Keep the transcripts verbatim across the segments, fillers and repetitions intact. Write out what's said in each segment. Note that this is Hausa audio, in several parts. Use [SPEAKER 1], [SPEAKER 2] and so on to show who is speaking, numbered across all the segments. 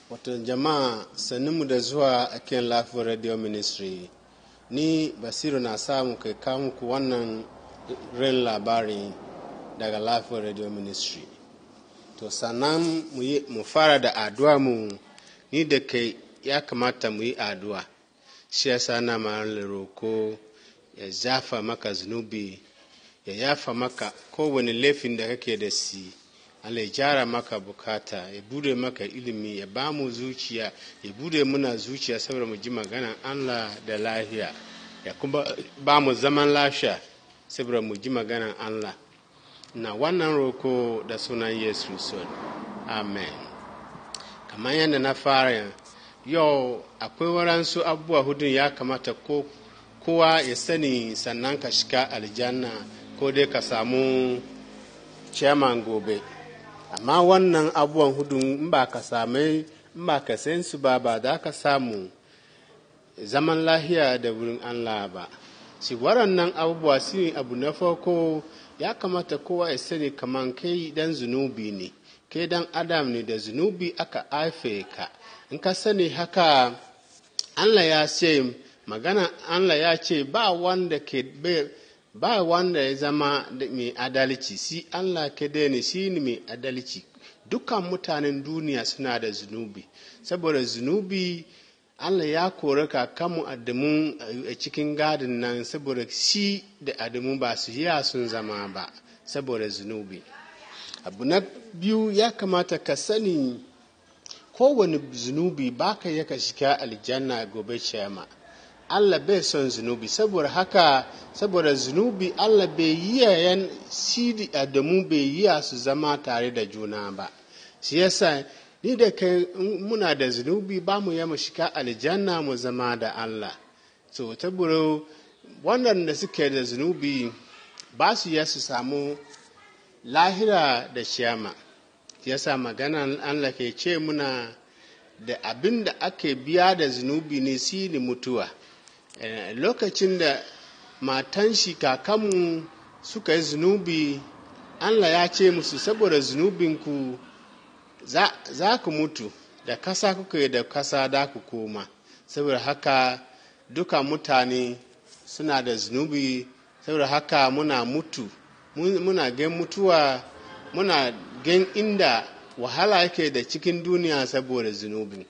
[SPEAKER 1] Wato jama'a saninmu da zuwa a kan Life Radio Ministry. Ni Basiru na samu kai kawo muku wannan rin labari daga Life Radio Ministry. To sannan mu fara da addu'a mu, ni da kai ya kamata mu yi addu'a. Shi yasa na ma roko ya zafa maka zunubi, ya yafa maka kowane laifin da kake da shi. Allah ya jara maka bukata, ya bude maka ilimi, ya ba mu zuciya, ya bude muna zuciya saboda mu ji maganan Allah da lafiya, ya kuma ba mu zaman lafiya saboda mu ji maganan Allah. Na wannan roko da sunan Yesu son. Amen. Kamar yadda na fara yau, akwai waransu abubuwa hudun ya kamata ko kowa ya sani sannan ka shiga aljanna ko dai ka samu chairman gobe. Amma wannan abubuwan hudun in ba ka same in ba ka san su ba ba da ka samu zaman lahiya da wurin Allah ba. Shi waɗannan abubuwa su ne abu na farko, ya kamata kowa ya sani kaman kai dan zunubi ne, kai dan adam ne, da zunubi aka haife ka. In ka sani haka, Allah ya ce magana Allah ya ce ba wanda ke ba wanda ya zama mai adalci, si Allah kadai ne shi ne mai adalci. Dukkan mutanen duniya suna da zunubi, saboda zunubi Allah ya kore kakanmu Adamu a cikin gadin nan, saboda shi da Adamu ba su yi sun zama ba saboda zunubi. Abu na biyu, ya kamata ka sani kowane zunubi baka yaka shiga aljanna gobe ciyama. Allah bai son zunubi, saboda haka saboda zunubi Allah bai yi yan shi Adamu bai yi su zama tare da juna ba. Shi yasa ni da kai muna da zunubi ba mu yama shiga aljanna mu zama da Allah. So saboda waɗanda suke da zunubi ba su yi su samu lahira da shiyama. Shi yasa magana Allah ke ce muna da abin da ake biya da zunubi ne shi ne mutuwa. Lokacin da matan shi kakanmu suka yi zunubi, Allah ya ce musu saboda zunubinku za, za ku mutu, da kasa kuka yi da kasa da ku koma. Saboda haka duka mutane suna da zunubi, saboda haka muna mutu, muna gan mutuwa, muna gan inda wahala yake da cikin duniya saboda zunubi.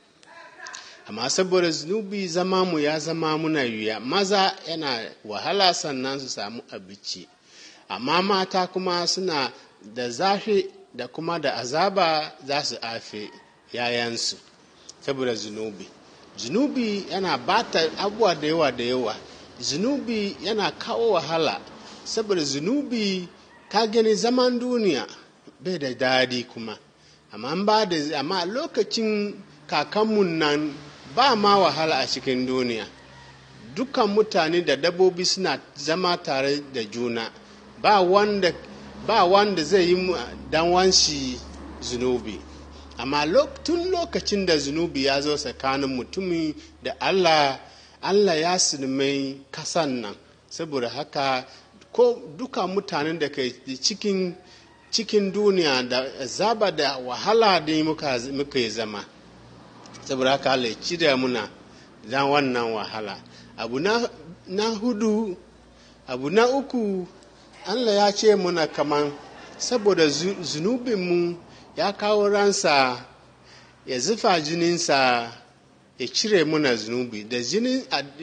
[SPEAKER 1] Amma saboda zunubi zama mu ya zama muna yuya, maza yana wahala sannan su samu abinci, amma mata kuma suna da zafi da kuma da azaba za su afe yayansu saboda zunubi. Zunubi yana bata abubuwa da yawa da yawa. Zunubi yana kawo wahala, saboda zunubi ka gani zaman duniya bai da dadi kuma. Amma ba da amma lokacin kakanmu nan ba ma wahala a cikin duniya. Dukkan mutane da dabbobi suna zama tare da juna. Ba wanda ba wanda zai yi dan wanshi zunubi. Amma lok, tun lokacin da zunubi ya zo tsakanin mutumi da Allah, Allah ya sinimai kasan nan. Saboda haka ko duka mutanen da ke cikin cikin duniya da zaba da wahala da muka muka zama. Saboda haka Allah ya cire muna dan wannan wahala. Abu na, na hudu, abu na uku, Allah ya ce muna kaman saboda zunubinmu ya kawo ransa, ya zufa jininsa, ya cire muna zunubi. Da jinin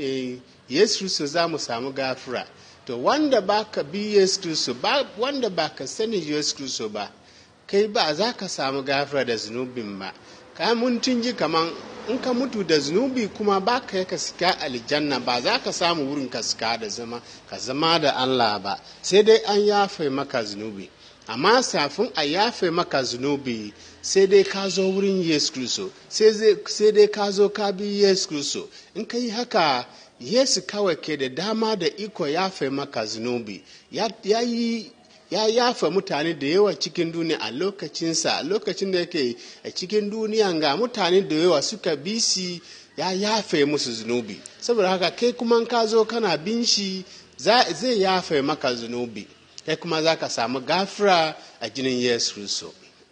[SPEAKER 1] Yesu Kristo za mu samu gafura. To wanda ba ka bi Yesu Kristo ba, wanda ba ka sani Yesu Kristo ba, kai ba za ka samu gafura da zunubin ba. Ka mun tunji kaman in ka mutu da zunubi kuma ba ka yaka sika aljanna, ba za ka samu wurin ka sika da zama ka zama da Allah ba, sai dai an yafe maka zunubi. Amma safin a yafe maka zunubi, sai dai ka zo wurin Yesu Kristo, sai dai ka zo ka bi Yesu Kristo. In ka yi haka, Yesu kawai ke da dama da iko yafe maka zunubi. Ya, ya yi ya yafa mutane da yawa cikin duniya a lokacinsa, a lokacin da yake a cikin duniya ga mutane da yawa suka bi shi, ya yafe musu zunubi. Saboda haka kai kuma ka zo kana bin shi, zai yafe maka zunubi, kai kuma za ka samu gafara a jinin Yesu Kristo.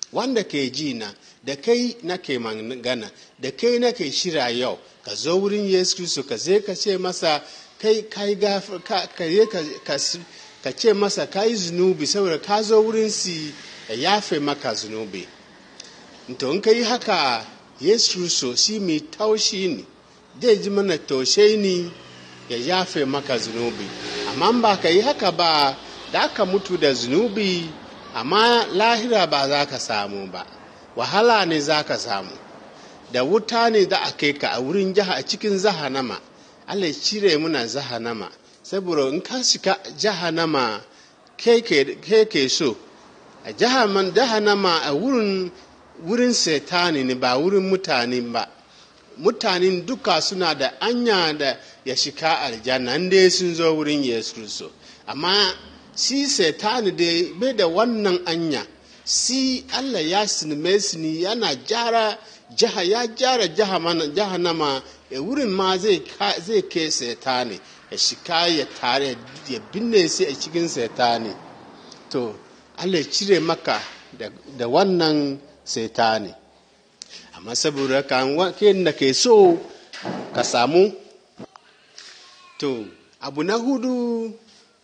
[SPEAKER 1] wanda ke ji na da kai nake magana da kai nake shira yau ka zo wurin Yesu Kristo ka zai ka ce masa kai kai gafar ka ka ka ce masa kai zunubi saboda ka zo wurin si ya yafe maka zunubi. To in kai haka Yesu Kristo shi mai taushi ne zai ji mana taushe ni ya yafe maka zunubi. Amma ba ka yi haka ba da ka mutu da zunubi amma lahira ba za ka samu ba, wahala ne za ka samu, da wuta ne da a kai ka a wurin jaha a cikin jahannama. Allah ya cire muna jahannama saboda in ka shiga jahannama kai ke so a jahannama a wurin wurin setani ne ba wurin mutane ba. Mutanen duka suna da anya da ya shiga aljanna inda sun zo wurin Yesu Kristo, amma si setani da bai da wannan anya. Si Allah ya sinime su ni yana jara jaha ya jara jahannama ya wurin ma zai zai ke setani ya shiga ya tare ya binne shi a cikin setani. To Allah cire maka da, da wannan setani. Amma saboda kan waken da ke so ka samu. To abu na hudu,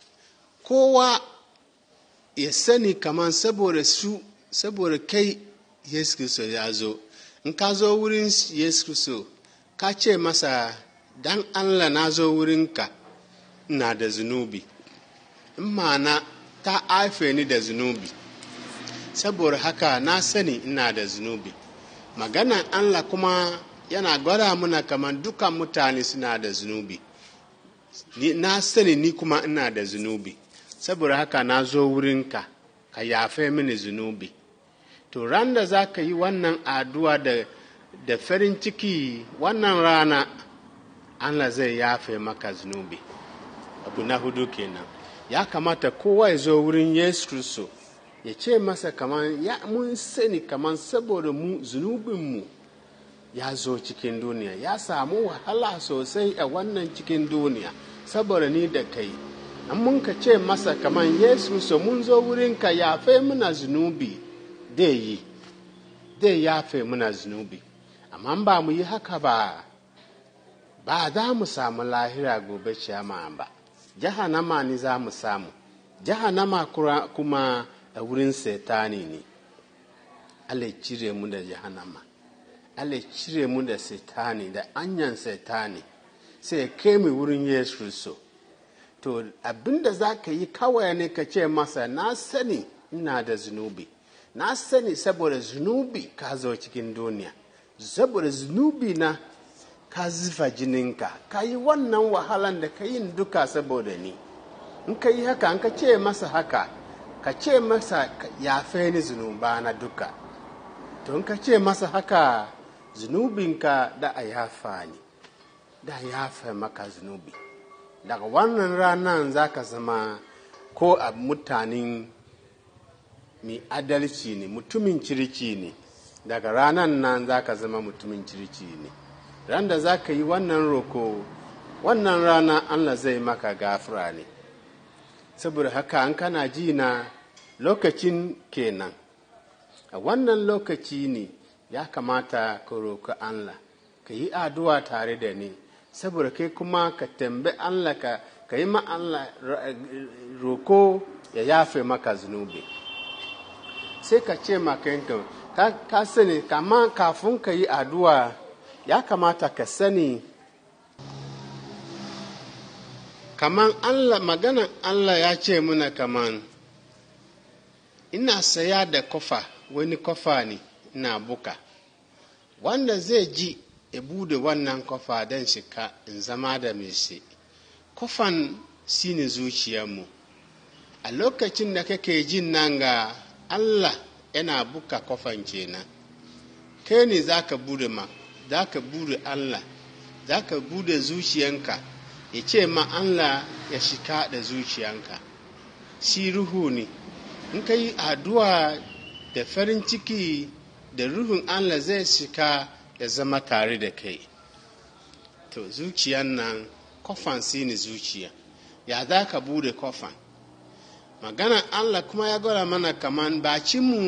[SPEAKER 1] kowa ya sani kaman saboda su saboda kai Yesu Kristo ya zo. In ka zo wurin Yesu Kristo ka ce masa dan Allah na zo wurinka ina da zunubi, in ma'ana ta haife ni da zunubi, saboda haka na sani ina da zunubi. Maganan Allah kuma yana gwada mana kaman dukan mutane suna da zunubi. Na sani ni kuma ina da zunubi, saboda haka na zo wurinka ka yafe mini zunubi. To ran da za ka yi wannan addu'a da, da farin ciki wannan rana, Allah zai yafe maka zunubi. Abu na hudu kenan, ya kamata kowa ya zo wurin Yesu Kristo ya ce masa kaman ya mun sani kaman saboda mu zunubinmu ya zo cikin duniya, ya samu wahala sosai a wannan cikin duniya saboda ni da kai. An mun ka ce masa kaman Yesu Kristo mun zo wurinka yafe muna zunubi, dai yi dai yafe muna zunubi. Amma ba mu yi haka ba, ba za mu samu lahira gobe ciyama ba, jahannama ne za mu samu. Jahannama kuma a wurin setani ne. Allah cire mu da jahannama, Allah cire mu da setani, da anyan setani, sai ya kai mu wurin Yesu Kristo. To abinda za ka yi kawai ne ka ce masa na sani ina da zunubi, na sani saboda zunubi ka zo cikin duniya, saboda zunubi na ka zufa jininka, ka yi wannan wahalan da ka yi duka saboda ni. In ka yi haka, in ka ce masa haka, ka ce masa yafe ni zunuba na duka. To in ka ce masa haka, zunubinka da a yafa ni, da yafe maka zunubi. Daga wannan ranar za ka zama ko a mutanen mai adalci ne, mutumin kirki ne. Daga ranar nan za ka zama mutumin kirki ne. Ran da za ka yi wannan roko, wannan rana Allah zai maka gafara ne. Saboda haka an kana ji na lokacin kenan, a wannan lokaci ne ya kamata ka roƙi Allah, ka yi addu'a tare da ni, saboda kai kuma ka tambayi Allah, ka, ka yi ma Allah roko ya yafe maka zunubi. Sai ka ce makanka, ka, ka sani kama kafin ka yi addu'a ya kamata ka sani kaman Allah, maganan Allah ya ce muna kaman ina saya da kofa, wani kofa ne ina buka, wanda zai ji ya bude wannan kofa don shika in zama da mai shi. Kofan shi ne zuciyarmu. A lokacin da kake jin nan ga Allah yana buka kofan kenan, kai ne za ka bude ma, za ka bude Allah, za ka bude zuciyanka, ya ce ma Allah ya shika da zuciyanka. Shi ruhu ne, in ka yi addu'a da farin ciki da ruhun Allah zai shika ya zama tare da kai. To zuciyan nan kofan shi ne zuciya, ya za ka bude kofan. Maganar Allah kuma ya gwada mana kaman bacinmu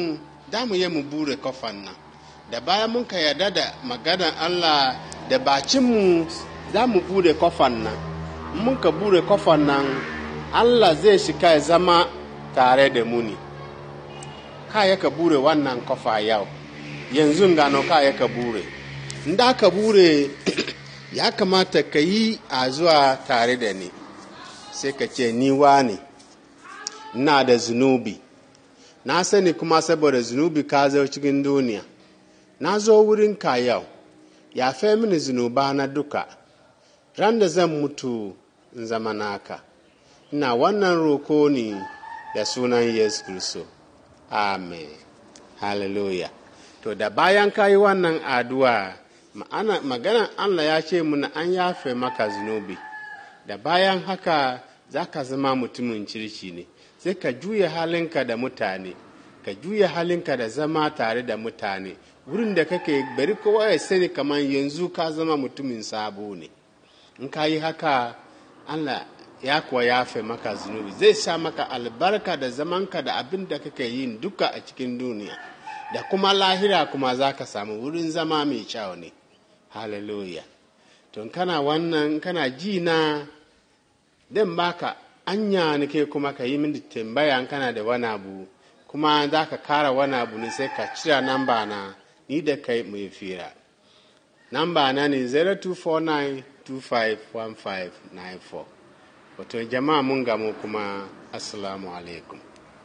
[SPEAKER 1] da mu yi mu bure kofan nan. Da bayan mun ka yarda da maganar Allah da bacinmu za mu bude kofan nan. Mun ka bure kofan nan, Allah zai shiga ya zama tare da mu ne. Ka ya ka bure wannan kofa yau, yanzu gano ka ya ka bure. Inda ka bure ya kamata ka yi a zuwa tare da ni. Sai ka ce ni wane, ina da zunubi. Na sani kuma saboda zunubi ka zo cikin duniya. Na zo wurin ka yau, ya fe mini zunuba na duka. Ran da zan mutu in zama naka. Ina wannan roko ne da sunan Yesu Kristo. Amen. Hallelujah. To da bayan ka yi wannan addu'a, maganar Allah ya ce muna an yafe maka zunubi. Da bayan haka za ka zama mutumin kirki ne. Sai ka juya halinka da mutane. Ka juya halinka da zama tare da mutane. Wurin da kake bari kowa ya sani kamar yanzu ka zama mutumin sabo ne. In ka yi haka, Allah ya kuwa yafe maka zunubi. Zai sa maka albarka da zamanka da abin da kake yin duka a cikin duniya. Da kuma lahira kuma za ka samu wurin zama mai kyau ne. Hallelujah. To kana wannan, kana ji na dan baka anya nake kuma ka yi mini tambaya kana da wani abu. Kuma za ka kara wani abu ne sai ka cira namba na ni da kai mu yi fira. Namba na ne zero two four nine two five one five nine four. Wato jama'a mun gamu kuma assalamu alaikum.